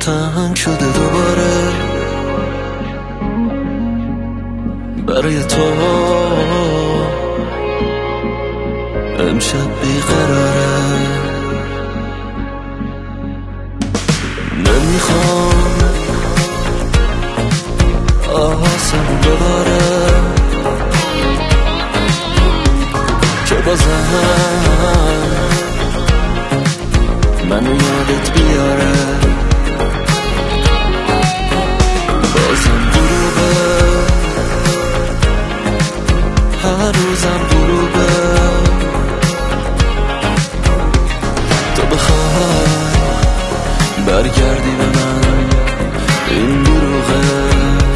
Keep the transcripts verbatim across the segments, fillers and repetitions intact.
تنگ شده دوباره برای تو امشب بیقراره. نمیخوام آسم بباره که بازم منو یادت بیاره. بازم غروبه، هر روزم غروبه. تو بخوای برگردی به من این دروغه.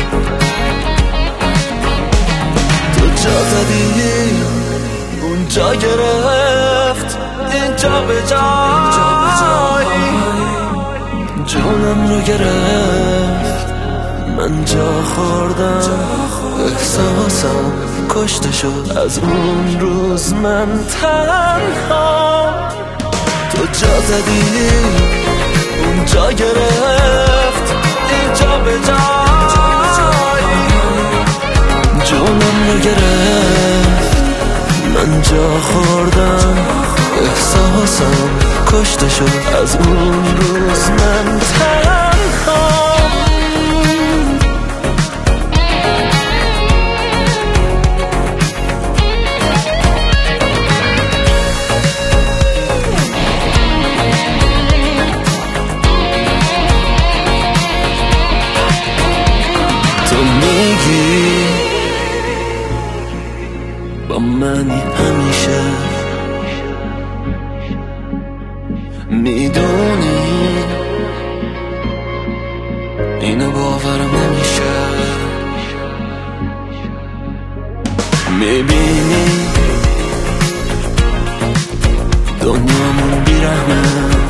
تو جا زدی اونجا گرفت اینجا به جای جونم رو گرفت. من جا خوردم احساسم کشته شد از اون روز من تنها. تو جا زدی اونجا گرفت اینجا به جای جونم رو گرفت. من جا خوردم احساسم کشته شد از اون روز من تنها. تو میگی با منی همیشه، میدونی اینو باورم نمیشه. میبینی دنیامون بیرحمه،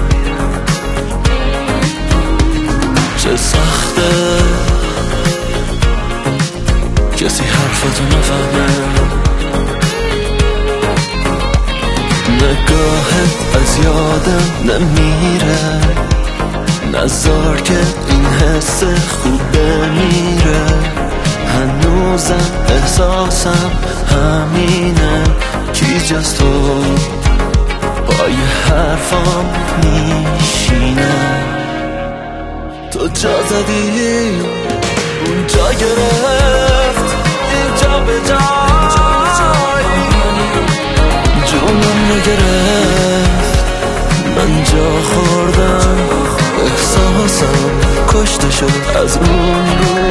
چه سخته کسی حرفتو نفهمه. نگاهت از یادم نمیره، نذار که این حس خوب بمیره. هنوزم احساسم همینه، کی جز تو پای حرفام میشینه. تو جا زدی اونجا گرفت اینجا به جای جونم رو گرفت. من جا خوردم احساسم کشته شد از اون رو